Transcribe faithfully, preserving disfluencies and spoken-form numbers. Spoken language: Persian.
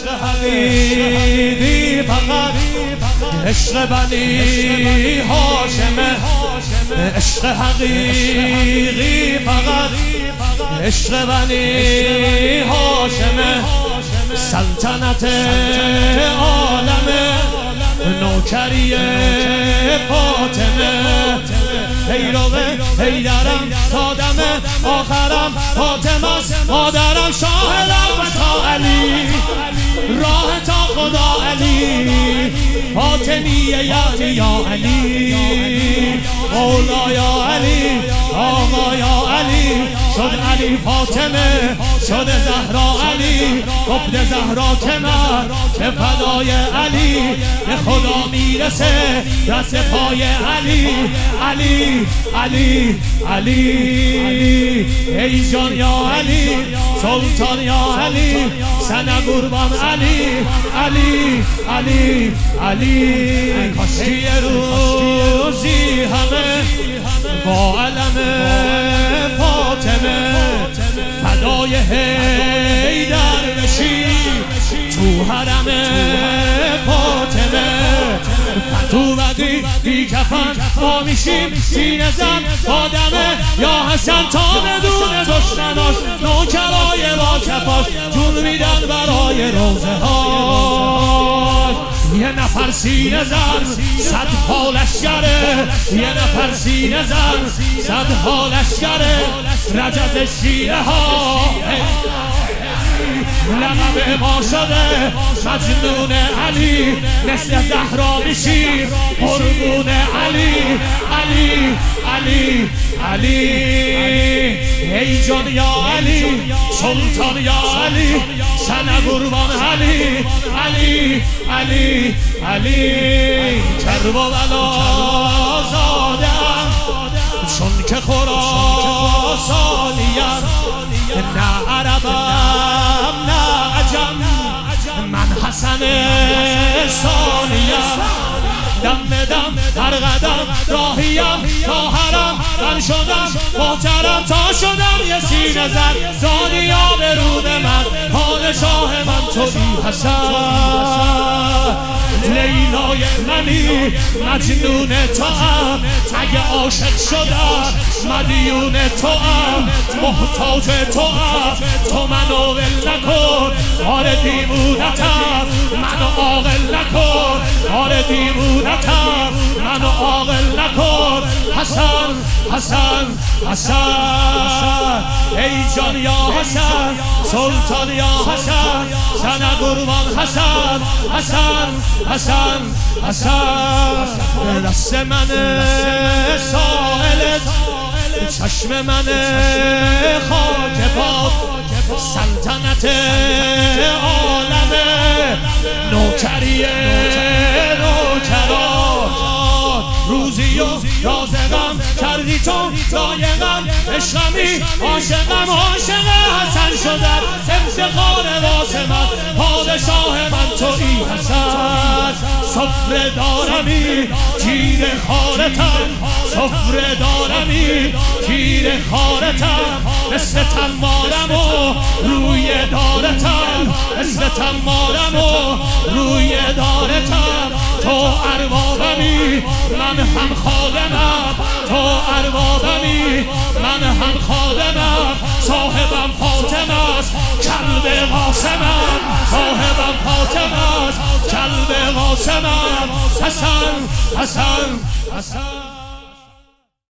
عشق حقیقی فقط عشق بنی هاشمه، عشق حقیقی فقط عشق بنی هاشمه. سلطنت عالمه نوکری فاطمه، پیروه حیدرم تا دم آخرم فاطمه است مادرم، شاهدم و تا علی راه تا خدا علی، فاطمیه یعنی یا علی، مولا یا علی، آقا یا علی. شد علی فاطمه شد زهرا علی، گفت زهرا که من به فدای علی به خدا میرسه دست پای علی. علی علی علی ای جان یا علی، سلطان یا علی، سنه قربان علی. علی علی علی کاشکی یه روزی همه با علم فاطمه فدای حیدر بشی تو حرم فاطمه. تو بدی بی کفن ما میشیم سینه زن با دمه یا حسن، تا بدون دشمناش نوکرای با کفاش جون میدن برای روزه ها. یه نفر سینه زن صد ها لشکره، یه نفر سینه زن صد ها لشکره، رجب شیعه ها لقب ما شده مجنون علی، مثل زهرا میشی قربون علی. علی علی علی ای جان یا علی، سلطان یا علی، سنه قربان علی. علی علی علی کربلا زادم چون که خراسانیم، نه عربم نه عجم، من حسن ثانیم، دم دم هر قدم راهیم تا حرم من شدم محترم، تا شدم یه سینه زن دنیا به رود من، پادشاه من تویی حسن. لیلای منی مجنون تو ام، اگه عاشق شدم مدیون تو ام، محتاج تو ام، تو منو ول نکن آره دیوونتم، منو عاقل نکن آره دیوونتم، منو عاقل نکن. حسن حسن حسن ای جان یا حسن، سلطان یا حسن، سنه قربان حسن. حسن حسن حسن دست من سائلت، چشم من خاک پاک، سلطنت عالمه نوکری نوکران. روزی و رازقم کردی تو دایقم، عشقمی عاشقم عاشق حسن شدم، افتخار واسه من پادشاه من تویی حسن. سفره دارمی گیر خارتم، سفره دارمی گیر خارتم، مثل تمارم و روی دارتم، مثل تمارم و روی دارتم. تو اربابمی من هم خادمم، تو اربابمی من هم خادمم، صاحبم فاطمه است کلب قاسمم، صاحبم فاطمه است کلب قاسمم. حسن حسن حسن